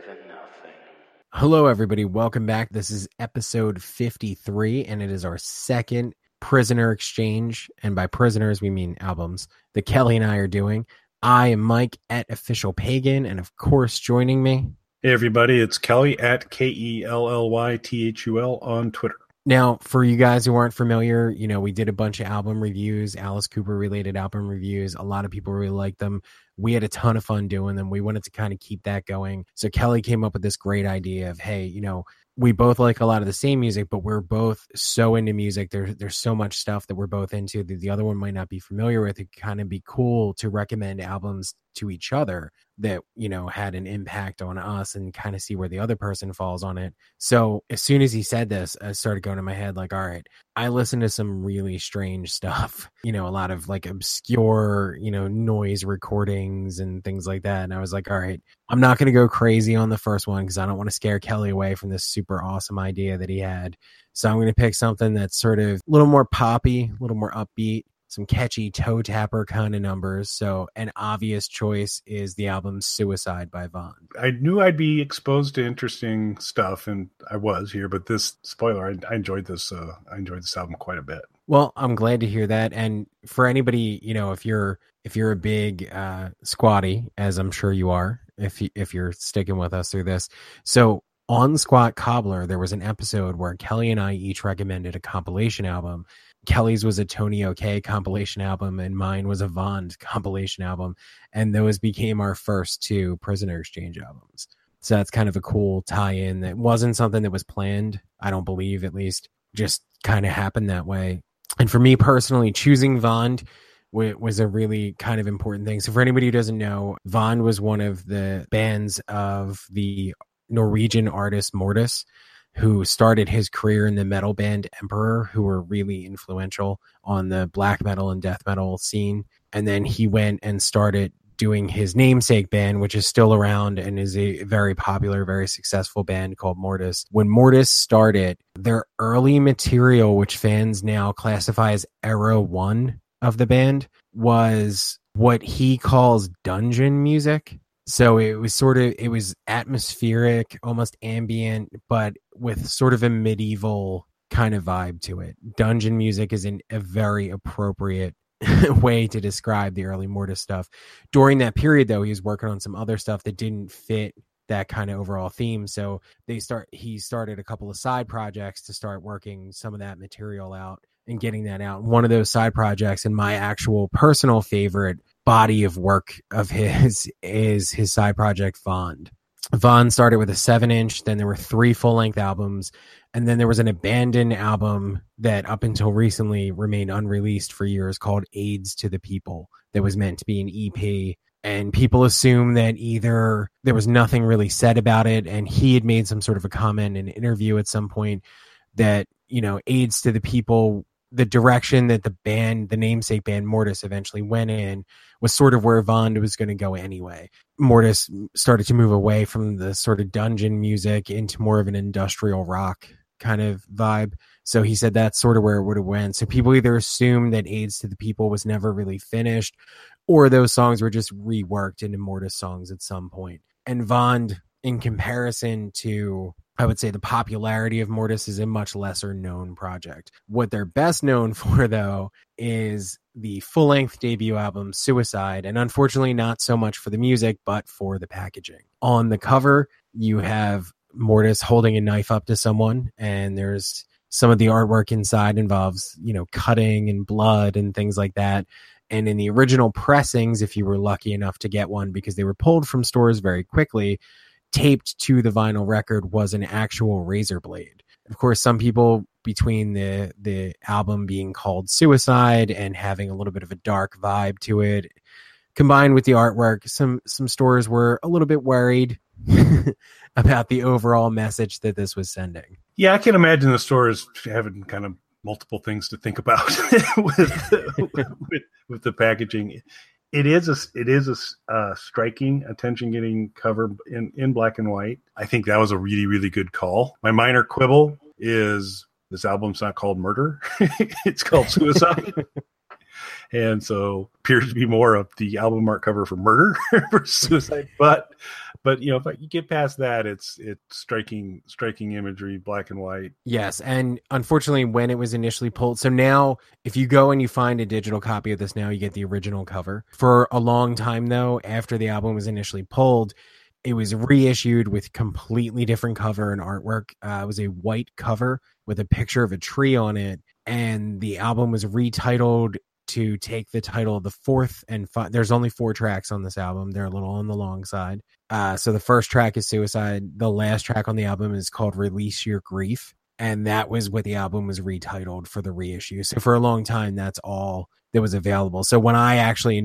than nothing. Hello, everybody. Welcome back. This is episode 53, and it is our second prisoner exchange. And by prisoners, we mean albums that Kelly and I are doing. I am Mike at Official Pagan, and of course, joining me. Hey, everybody. It's Kelly at KELLYTHUL on Twitter. Now, for you guys who aren't familiar, we did a bunch of album reviews, Alice Cooper related album reviews. A lot of people really liked them. We had a ton of fun doing them. We wanted to kind of keep that going. So Kelly came up with this great idea of, hey, we both like a lot of the same music, but we're both so into music. There's so much stuff that we're both into that the other one might not be familiar with. It kind of be cool to recommend albums to each other that, had an impact on us and kind of see where the other person falls on it. So as soon as he said this, I started going in my head like, all right, I listen to some really strange stuff, a lot of like obscure, noise recordings and things like that. And I was like, all right, I'm not going to go crazy on the first one because I don't want to scare Kelly away from this super awesome idea that he had. So I'm going to pick something that's sort of a little more poppy, a little more upbeat, some catchy toe tapper kind of numbers. So an obvious choice is the album Suicide by Vaughn. I knew I'd be exposed to interesting stuff, and I was here, but this spoiler, I enjoyed this. I enjoyed this album quite a bit. Well, I'm glad to hear that. And for anybody, if you're a big squatty, as I'm sure you are, if you're sticking with us through this. So on Squat Cobbler, there was an episode where Kelly and I each recommended a compilation album. Kelly's was a Tony OK compilation album, and mine was a Vaughn compilation album. And those became our first two Prisoner Exchange albums. So that's kind of a cool tie-in that wasn't something that was planned, I don't believe, at least just kind of happened that way. And for me personally, choosing Vaughn was a really kind of important thing. So for anybody who doesn't know, Vaughn was one of the bands of the Norwegian artist Mortis, who started his career in the metal band Emperor, who were really influential on the black metal and death metal scene. And then he went and started doing his namesake band, which is still around and is a very popular, very successful band called Mortis. When Mortis started, their early material, which fans now classify as Era 1 of the band, was what he calls dungeon music. So it was atmospheric, almost ambient, but with sort of a medieval kind of vibe to it. Dungeon music is a very appropriate way to describe the early Mortis stuff. During that period, though, he was working on some other stuff that didn't fit that kind of overall theme. So he started a couple of side projects to start working some of that material out and getting that out. One of those side projects, and my actual personal favorite body of work of his, is his side project Vaughn. Vaughn started with a 7-inch, then there were 3 full-length albums, and then there was an abandoned album that up until recently remained unreleased for years called AIDS to the People that was meant to be an EP. And people assume that either there was nothing really said about it, and he had made some sort of a comment in an interview at some point that, AIDS to the People, the direction that the namesake band Mortis eventually went in, was sort of where Vaughn was going to go anyway. Mortis started to move away from the sort of dungeon music into more of an industrial rock kind of vibe. So he said that's sort of where it would have went. So people either assume that AIDS to the People was never really finished, or those songs were just reworked into Mortis songs at some point. And Vaughn, in comparison to, I would say, the popularity of Mortis, is a much lesser known project. What they're best known for, though, is the full-length debut album Suicide, and unfortunately not so much for the music, but for the packaging. On the cover, you have Mortis holding a knife up to someone, and there's some of the artwork inside involves, cutting and blood and things like that. And in the original pressings, if you were lucky enough to get one, because they were pulled from stores very quickly, taped to the vinyl record was an actual razor blade. Of course, some people, between the album being called Suicide and having a little bit of a dark vibe to it, combined with the artwork, some stores were a little bit worried about the overall message that this was sending. Yeah, I can imagine the stores having kind of multiple things to think about with the packaging. It is a striking, attention-getting cover in black and white. I think that was a really, really good call. My minor quibble is this album's not called Murder. It's called Suicide. and so appears to be more of the album art cover for Murder versus Suicide. But if you get past that, it's striking imagery, black and white. Yes, and unfortunately, when it was initially pulled, so now if you go and you find a digital copy of this now, you get the original cover. For a long time, though, after the album was initially pulled, it was reissued with completely different cover and artwork. It was a white cover with a picture of a tree on it, and the album was retitled to take the title of the fourth and there's only 4 tracks on this album. They're a little on the long side. So the first track is Suicide. The last track on the album is called Release Your Grief. And that was what the album was retitled for the reissue. So for a long time, that's all that was available. So when I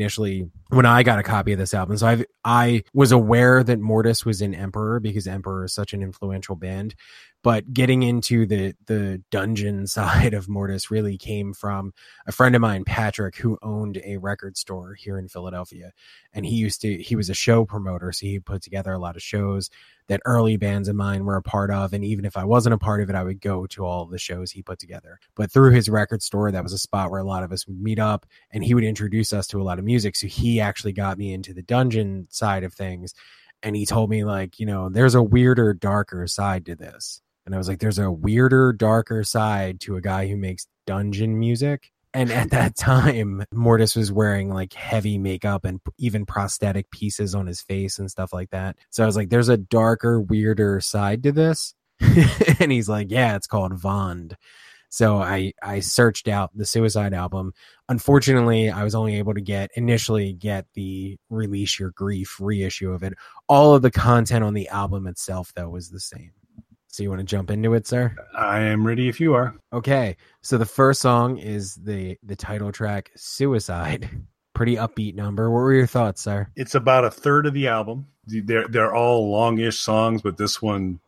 got a copy of this album, so I was aware that Mortis was in Emperor because Emperor is such an influential band. But getting into the dungeon side of Mortis really came from a friend of mine, Patrick, who owned a record store here in Philadelphia. And he was a show promoter. So he put together a lot of shows that early bands of mine were a part of. And even if I wasn't a part of it, I would go to all of the shows he put together. But through his record store, that was a spot where a lot of us would meet up, and he would introduce us to a lot of music. So he actually got me into the dungeon side of things. And he told me, like, there's a weirder, darker side to this. And I was like, there's a weirder, darker side to a guy who makes dungeon music. And at that time, Mortis was wearing like heavy makeup and even prosthetic pieces on his face and stuff like that. So I was like, there's a darker, weirder side to this. And he's like, yeah, it's called Vond. So I searched out the Suicide album. Unfortunately, I was only able to initially get the Release Your Grief reissue of it. All of the content on the album itself, though, was the same. So you want to jump into it, sir? I am ready if you are. Okay. So the first song is the title track, Suicide. Pretty upbeat number. What were your thoughts, sir? It's about a third of the album. They're all longish songs, but this one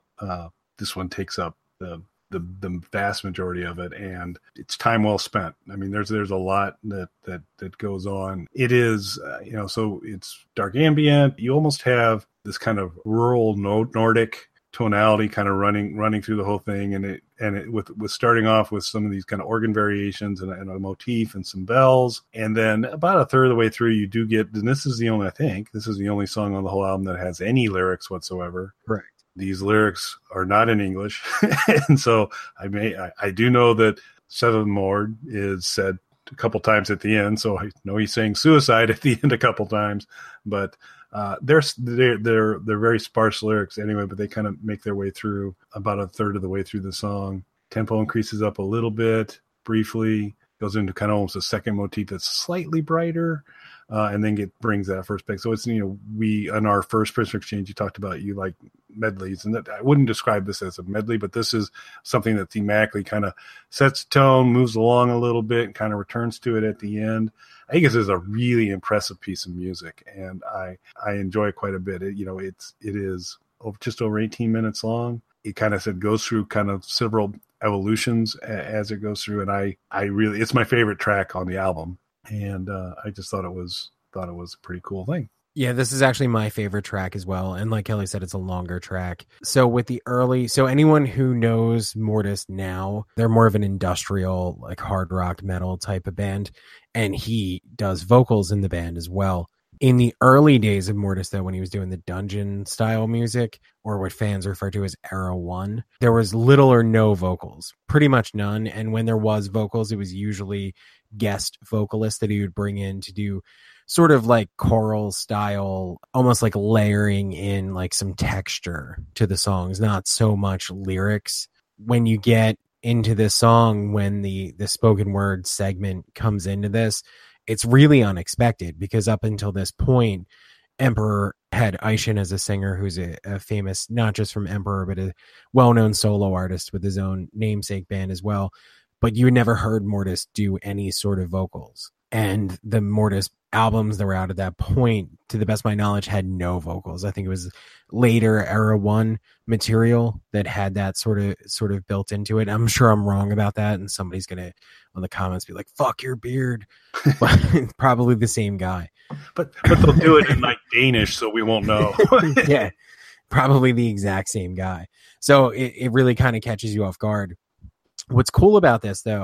takes up the vast majority of it, and it's time well spent. I mean, there's a lot that goes on. It is so it's dark ambient. You almost have this kind of rural Nordic tonality kind of running through the whole thing, and it with starting off with some of these kind of organ variations and a motif and some bells, and then about a third of the way through you do get, and this is the only song on the whole album that has any lyrics whatsoever. Right. These lyrics are not in English, and so I do know that Seven Mord is said a couple times at the end, so I know he's saying suicide at the end a couple times, but they're very sparse lyrics anyway, but they kind of make their way through about a third of the way through the song. Tempo increases up a little bit briefly, goes into kind of almost a second motif that's slightly brighter, and then brings that first pick. So it's, we, on our first Prisoner Exchange, you talked about you like medleys, and that I wouldn't describe this as a medley, but this is something that thematically kind of sets the tone, moves along a little bit, and kind of returns to it at the end. I think this is a really impressive piece of music, and I enjoy it quite a bit. It is just over 18 minutes long. It kind of goes through kind of several evolutions as it goes through, and I really, it's my favorite track on the album, and I just thought it was a pretty cool thing. Yeah, this is actually my favorite track as well. And like Kelly said, it's a longer track. So anyone who knows Mortis now, they're more of an industrial, like hard rock metal type of band. And he does vocals in the band as well. In the early days of Mortis, though, when he was doing the dungeon style music, or what fans refer to as Era 1, there was little or no vocals, pretty much none. And when there was vocals, it was usually guest vocalists that he would bring in to do sort of like choral style, almost like layering in like some texture to the songs, not so much lyrics. When you get into this song, when the spoken word segment comes into this, it's really unexpected, because up until this point, Emperor had Aishin as a singer, who's a famous, not just from Emperor, but a well-known solo artist with his own namesake band as well. But you had never heard Mortis do any sort of vocals. And the Mortis albums that were out at that point, to the best of my knowledge, had no vocals. I think it was later Era 1 material that had that sort of built into it. I'm sure I'm wrong about that, and somebody's gonna on the comments be like, "Fuck your beard," but probably the same guy. But they'll do it in like Danish, so we won't know. Yeah, probably the exact same guy. So it really kind of catches you off guard. What's cool about this, though,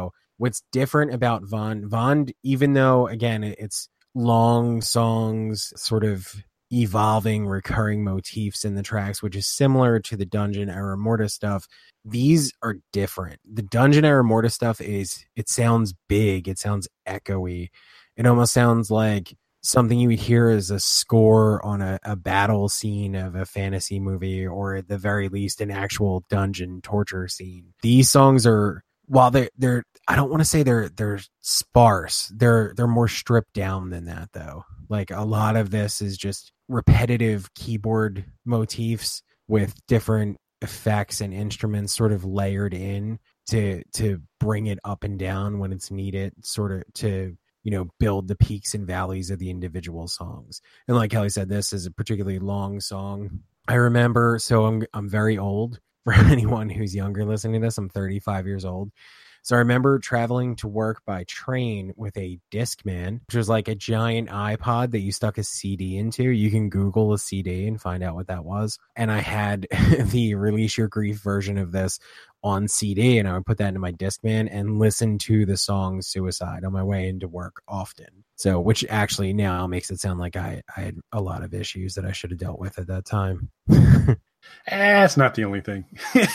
what's different about Vond, even though again it's long songs, sort of evolving recurring motifs in the tracks, which is similar to the Dungeon era Mortis stuff, these are different. The Dungeon era Mortis stuff it sounds big, it sounds echoey, it almost sounds like something you would hear as a score on a battle scene of a fantasy movie, or at the very least an actual dungeon torture scene. These songs are, while they're I don't want to say they're sparse, they're more stripped down than that though. Like a lot of this is just repetitive keyboard motifs with different effects and instruments sort of layered in to bring it up and down when it's needed, sort of to build the peaks and valleys of the individual songs. And like Kelly said, this is a particularly long song. I remember, so I'm very old for anyone who's younger listening to this. I'm 35 years old. So I remember traveling to work by train with a Discman, which was like a giant iPod that you stuck a CD into. You can Google a CD and find out what that was. And I had the Release Your Grief version of this on CD, and I would put that into my Discman and listen to the song Suicide on my way into work often. So, which actually now makes it sound like I had a lot of issues that I should have dealt with at that time. It's not the only thing.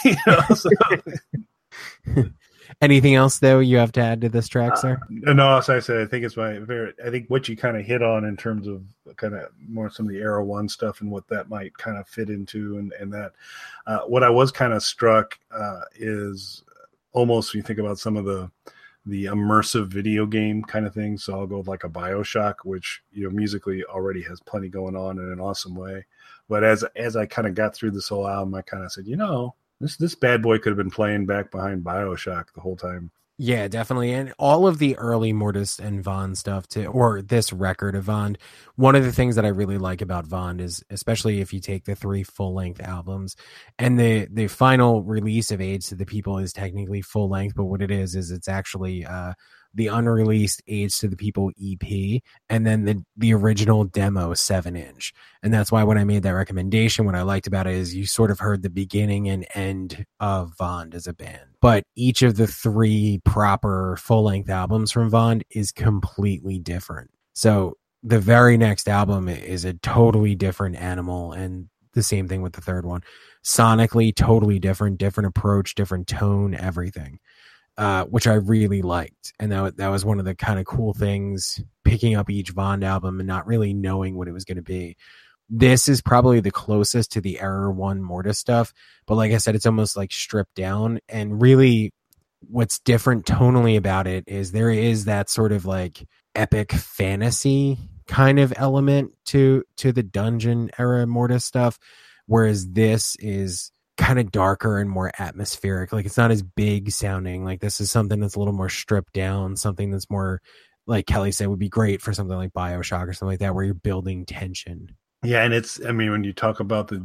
Anything else though you have to add to this track, sir? No, as I said, I think it's my favorite. I think what you kind of hit on in terms of kind of more some of the Era One stuff and what that might kind of fit into, and that what I was kind of struck is almost when you think about some of the immersive video game kind of things. So I'll go with like a BioShock, which musically already has plenty going on in an awesome way. But as I kind of got through this whole album, I kind of said, This bad boy could have been playing back behind BioShock the whole time. Yeah, definitely. And all of the early Mortis and Vond stuff too, or this record of Vond, one of the things that I really like about Vond is, especially if you take the 3 full-length albums, and the final release of AIDS to the People is technically full-length, but what it is it's actually the unreleased AIDS to the People EP, and then the original demo 7-inch. And that's why when I made that recommendation, what I liked about it is you sort of heard the beginning and end of Vond as a band. But each of the 3 proper full-length albums from Vond is completely different. So the very next album is a totally different animal, and the same thing with the third one. Sonically, totally different approach, different tone, everything. Which I really liked. And that was one of the kind of cool things, picking up each Vond album and not really knowing what it was going to be. This is probably the closest to the Era One Mortis stuff, but like I said, it's almost like stripped down. And really what's different tonally about it is there is that sort of like epic fantasy kind of element to the Dungeon era Mortis stuff, whereas this is kind of darker and more atmospheric. Like it's not as big sounding. Like this is something that's a little more stripped down, something that's more, like Kelly said, would be great for something like BioShock or something like that, where you're building tension. Yeah, and when you talk about the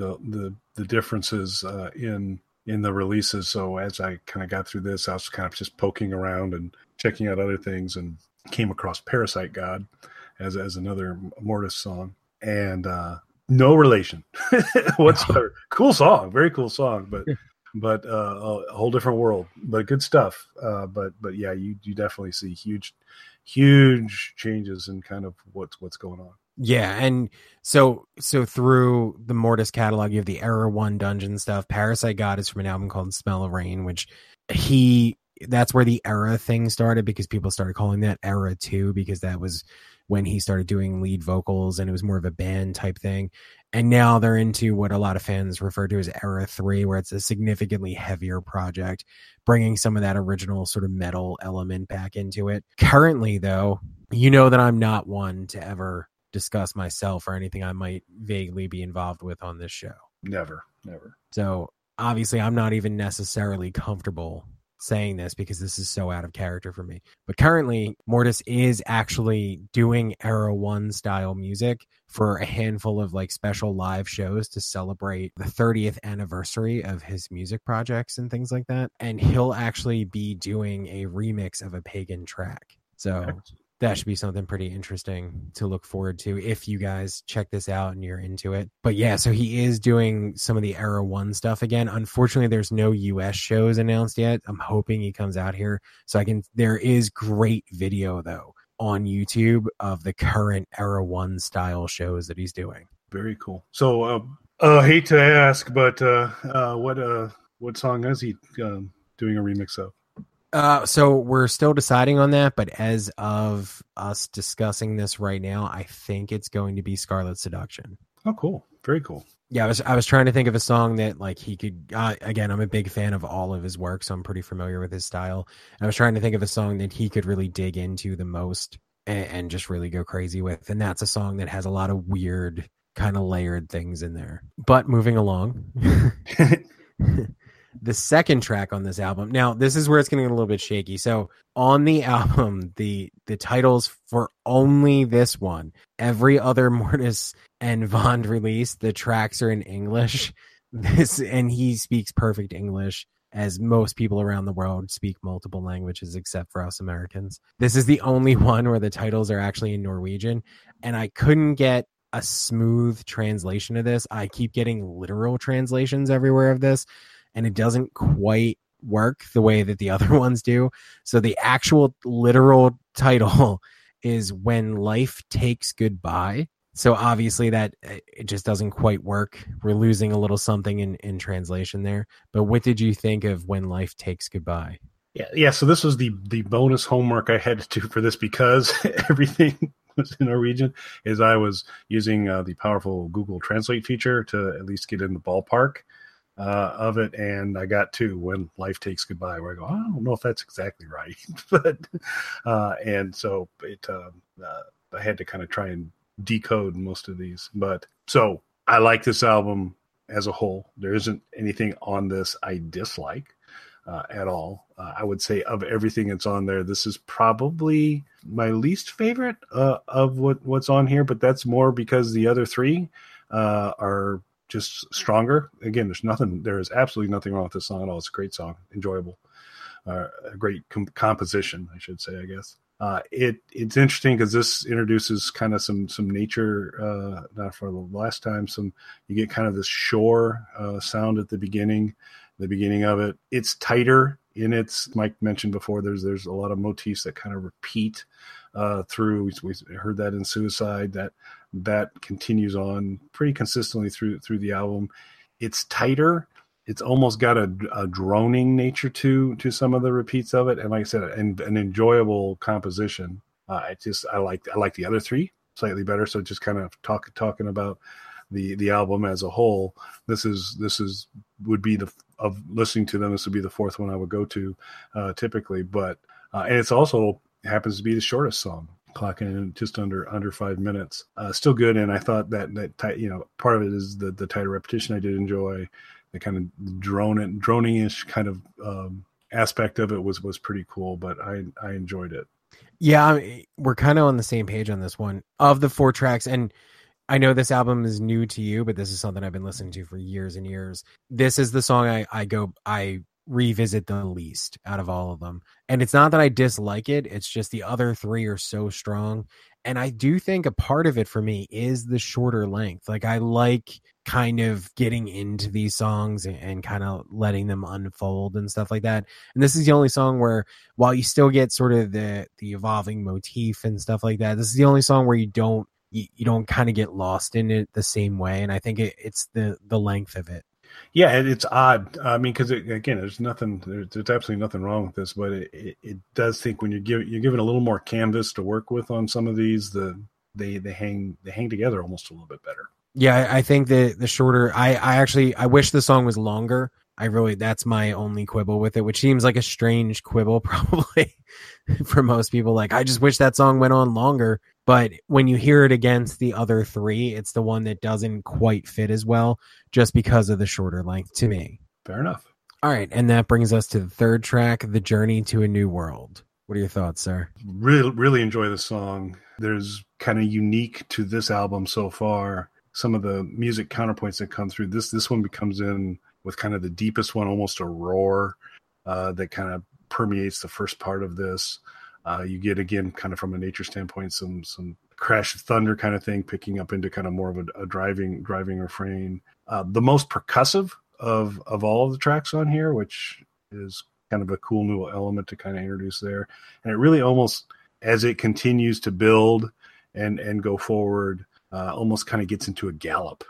differences in the releases. So as I kind of got through this, I was kind of just poking around and checking out other things, and came across Parasite God as another Mortis song, and no relation whatsoever. Cool song, very cool song, but a whole different world, but good stuff. But yeah, you definitely see huge changes in kind of what's going on. Yeah, and so through the Mortis catalog, you have the Era One Dungeon stuff. Parasite God is from an album called Smell of Rain, which that's where the Era thing started, because people started calling that Era 2, because that was when he started doing lead vocals and it was more of a band type thing. And now they're into what a lot of fans refer to as Era 3, where it's a significantly heavier project, bringing some of that original sort of metal element back into it. Currently, though, that I'm not one to ever discuss myself or anything I might vaguely be involved with on this show. Never. So obviously I'm not even necessarily comfortable saying this because this is so out of character for me. But currently, Mortis is actually doing Era 1 style music for a handful of like special live shows to celebrate the 30th anniversary of his music projects and things like that. And he'll actually be doing a remix of a Pagan track. So that should be something pretty interesting to look forward to if you guys check this out and you're into it. But yeah, so he is doing some of the Era One stuff again. Unfortunately, there's no US shows announced yet. I'm hoping he comes out here so I can. There is great video though on YouTube of the current Era One style shows that he's doing. Very cool. So hate to ask, but what song is he doing a remix of? So we're still deciding on that, but as of us discussing this right now, I think it's going to be Scarlet Seduction. Oh, cool. Very cool. Yeah, I was trying to think of a song that like he could, again, I'm a big fan of all of his work, so I'm pretty familiar with his style. I was trying to think of a song that he could really dig into the most and just really go crazy with. And that's a song that has a lot of weird kind of layered things in there. But moving along. The second track on this album. Now, this is where it's getting a little bit shaky. So on the album, the titles for only this one, every other Mortis and Vond release, the tracks are in English. And he speaks perfect English, as most people around the world speak multiple languages except for us Americans. This is the only one where the titles are actually in Norwegian. And I couldn't get a smooth translation of this. I keep getting literal translations everywhere of this, and it doesn't quite work the way that the other ones do. So the actual literal title is When Life Takes Goodbye. So obviously that it just doesn't quite work. We're losing a little something in translation there. But what did you think of When Life Takes Goodbye? Yeah. So this was the bonus homework I had to do for this because everything was in Norwegian. Is I was using the powerful Google Translate feature to at least get in the ballpark of it, and I got to When Life Takes Goodbye, where I go, I don't know if that's exactly right, but and so it I had to kind of try and decode most of these. But so I like this album as a whole. There isn't anything on this I dislike at all. I would say of everything that's on there, this is probably my least favorite of what's on here, but that's more because the other three are just stronger. Again, there is absolutely nothing wrong with this song at all. It's a great song, enjoyable, a great composition, I should say, I guess. It's interesting because this introduces kind of some nature, not for the last time, you get kind of this shore sound at the beginning of it. It's tighter in its, Mike mentioned before, there's a lot of motifs that kind of repeat through. We heard that in Suicide, that continues on pretty consistently through the album. It's tighter. It's almost got a droning nature to some of the repeats of it, and like I said, an enjoyable composition. I like the other three slightly better. So just kind of talking about the album as a whole, this would be of listening to them. This would be the fourth one I would go to typically, but and it's also happens to be the shortest song, clocking in just under 5 minutes. Still good, and I thought that part of it is the tighter repetition I did enjoy. The kind of droning-ish kind of aspect of it was pretty cool, but I enjoyed it. Yeah, we're kind of on the same page on this one. Of the 4 tracks, and I know this album is new to you, but this is something I've been listening to for years and years. This is the song I revisit the least out of all of them. And it's not that I dislike it, it's just the other 3 are so strong. And I do think a part of it for me is the shorter length. Like I like kind of getting into these songs and kind of letting them unfold and stuff like that. And this is the only song where, while you still get sort of the evolving motif and stuff like that, this is the only song where you don't kind of get lost in it the same way. And I think it's the length of it. Yeah, it's odd. I mean, because again, there's absolutely nothing wrong with this, but it does think when you're given a little more canvas to work with on some of these, they hang together almost a little bit better. Yeah, I think the shorter. I wish the song was longer. That's my only quibble with it, which seems like a strange quibble probably for most people. Like, I just wish that song went on longer. But when you hear it against the other 3, it's the one that doesn't quite fit as well just because of the shorter length to me. Fair enough. All right. And that brings us to the 3rd track, The Journey to a New World. What are your thoughts, sir? Really, really enjoy the song. There's kind of unique to this album so far. Some of the music counterpoints that come through. This one comes in with kind of the deepest one, almost a roar that kind of permeates the first part of this. You get, again, kind of from a nature standpoint, some crash of thunder kind of thing, picking up into kind of more of a driving refrain. The most percussive of all of the tracks on here, which is kind of a cool new element to kind of introduce there. And it really almost, as it continues to build and go forward, almost kind of gets into a gallop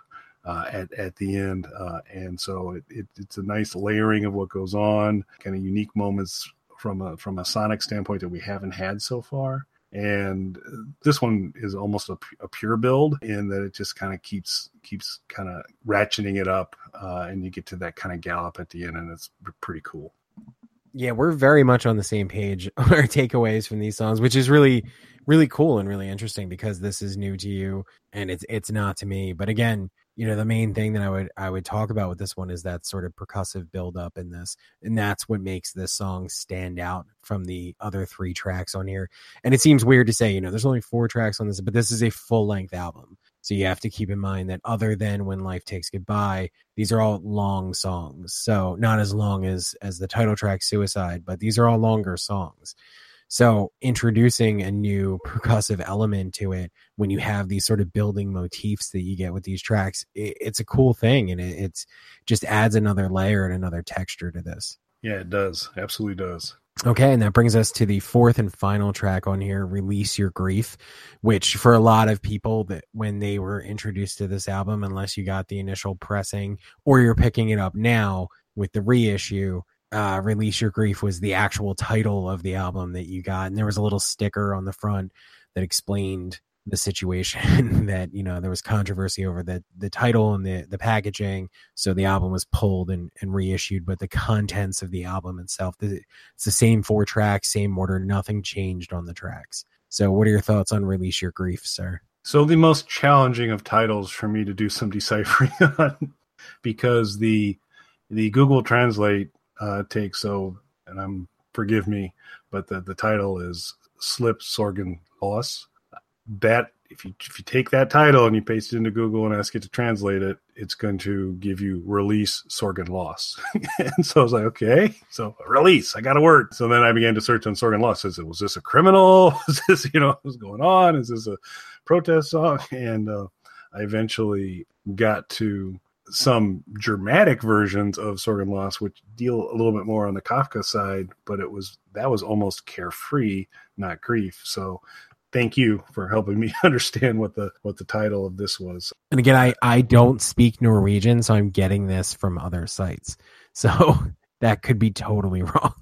at the end. And so it's a nice layering of what goes on, kind of unique moments from a sonic standpoint that we haven't had so far. And this one is almost a pure build in that it just kind of keeps kind of ratcheting it up, and you get to that kind of gallop at the end, and it's pretty cool. Yeah, we're very much on the same page on our takeaways from these songs, which is really, really cool and really interesting because this is new to you and it's not to me. But again, the main thing that I would talk about with this one is that sort of percussive build up in this, and that's what makes this song stand out from the other 3 tracks on here. And it seems weird to say, there's only 4 tracks on this, but this is a full length album. So you have to keep in mind that other than When Life Takes Goodbye, these are all long songs. So not as long as the title track Suicide, but these are all longer songs. So introducing a new percussive element to it when you have these sort of building motifs that you get with these tracks, it's a cool thing. And it's just adds another layer and another texture to this. Yeah, it does. Absolutely does. Okay, and that brings us to the 4th and final track on here, Release Your Grief, which for a lot of people that when they were introduced to this album, unless you got the initial pressing or you're picking it up now with the reissue, Release Your Grief was the actual title of the album that you got. And there was a little sticker on the front that explained the situation that, there was controversy over the title and the packaging. So the album was pulled and reissued, but the contents of the album itself, it's the same 4 tracks, same order, nothing changed on the tracks. So what are your thoughts on Release Your Grief, sir? So the most challenging of titles for me to do some deciphering on, because the Google Translate takes, and forgive me, but the title is Slip Sorgen Loss. That if you take that title and you paste it into Google and ask it to translate it, it's going to give you Release Sorgen Loss. And so I was like, okay, so release, I got a word. So then I began to search on Sorgen Loss. Was this a criminal? Was this, what's going on? Is this a protest song? And I eventually got to some dramatic versions of Sorgen Loss, which deal a little bit more on the Kafka side, but that was almost carefree, not grief. So thank you for helping me understand what the title of this was. And again, I don't speak Norwegian, so I'm getting this from other sites. So that could be totally wrong.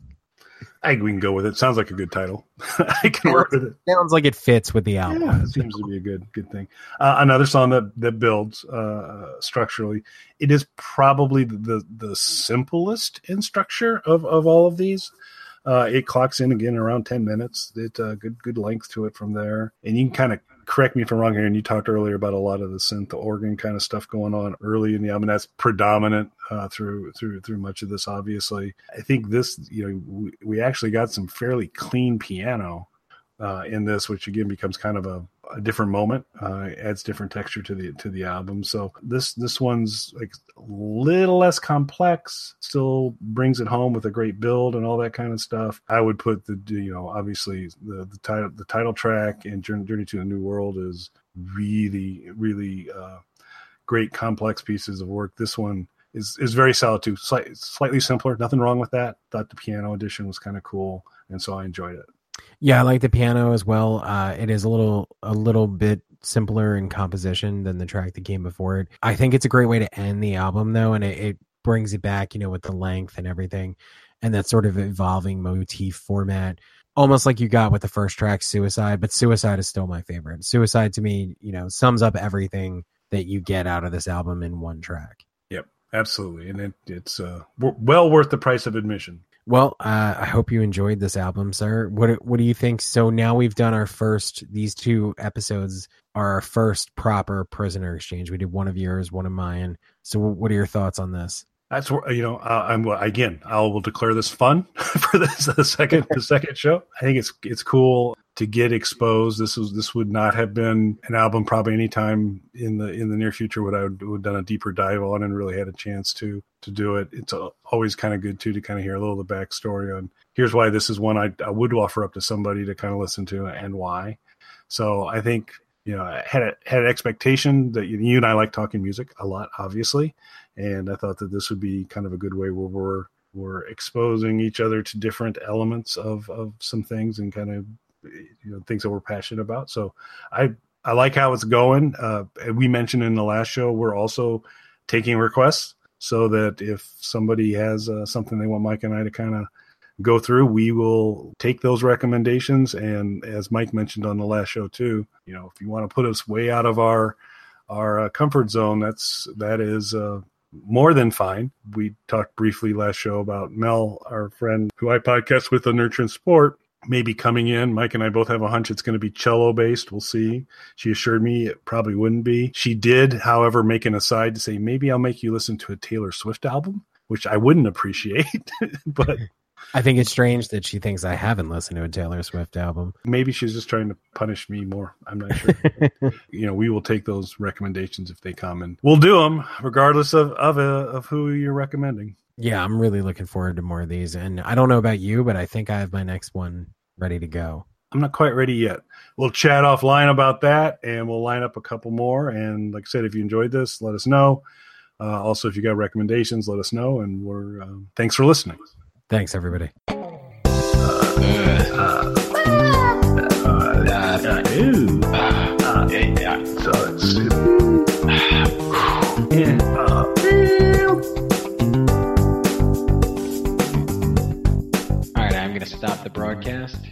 We can go with it. Sounds like a good title. I can work with it. Sounds like it fits with the album. Yeah, it seems to be a good thing. Another song that builds structurally. It is probably the simplest in structure of all of these. It clocks in again around 10 minutes. It's a good length to it from there. And you can kind of correct me if I'm wrong here. And you talked earlier about a lot of the synth organ kind of stuff going on early in the album. That's predominant through much of this. Obviously, I think this, we actually got some fairly clean piano in this, which again becomes kind of a different moment, adds different texture to the album. So this one's like a little less complex, still brings it home with a great build and all that kind of stuff. I would put obviously the title track and Journey to a New World is really, really great complex pieces of work. This one is very solid too. Slightly simpler, nothing wrong with that. Thought the piano edition was kind of cool, and so I enjoyed it. Yeah, I like the piano as well. It is a little bit simpler in composition than the track that came before it. I think it's a great way to end the album, though, and it brings it back, with the length and everything, and that sort of evolving motif format, almost like you got with the first track, Suicide. But Suicide is still my favorite. Suicide, to me, sums up everything that you get out of this album in one track. Yep, absolutely, and it's well worth the price of admission. Well, I hope you enjoyed this album, sir. What do you think? So now we've done these 2 episodes are our first proper Prisoner Exchange. We did one of yours, one of mine. So what are your thoughts on this? That's where, I will declare this fun for the second show. I think it's cool. to get exposed. This would not have been an album probably anytime in the near future would I would have done a deeper dive on and really had a chance to do it. It's always kind of good too to kind of hear a little of the backstory on here's why this is one I would offer up to somebody to kind of listen to and why. So I think, I had an expectation that you and I like talking music a lot, obviously, and I thought that this would be kind of a good way where we're exposing each other to different elements of some things and kind of things that we're passionate about. So I like how it's going. We mentioned in the last show, we're also taking requests so that if somebody has something they want Mike and I to kind of go through, we will take those recommendations. And as Mike mentioned on the last show too, if you want to put us way out of our comfort zone, that is more than fine. We talked briefly last show about Mel, our friend who I podcast with on Nurture and Sport, maybe coming in. Mike and I both have a hunch it's going to be cello based. We'll see. She assured me it probably wouldn't be. She did, however, make an aside to say, maybe I'll make you listen to a Taylor Swift album, which I wouldn't appreciate, but I think it's strange that she thinks I haven't listened to a Taylor Swift album. Maybe she's just trying to punish me more. I'm not sure. We will take those recommendations if they come, and we'll do them regardless of who you're recommending. Yeah, I'm really looking forward to more of these. And I don't know about you, but I think I have my next one ready to go. I'm not quite ready yet. We'll chat offline about that, and we'll line up a couple more. And like I said, if you enjoyed this, let us know. Also, if you got recommendations, let us know. And we're thanks for listening. Thanks, everybody. All right, I'm going to stop the broadcast.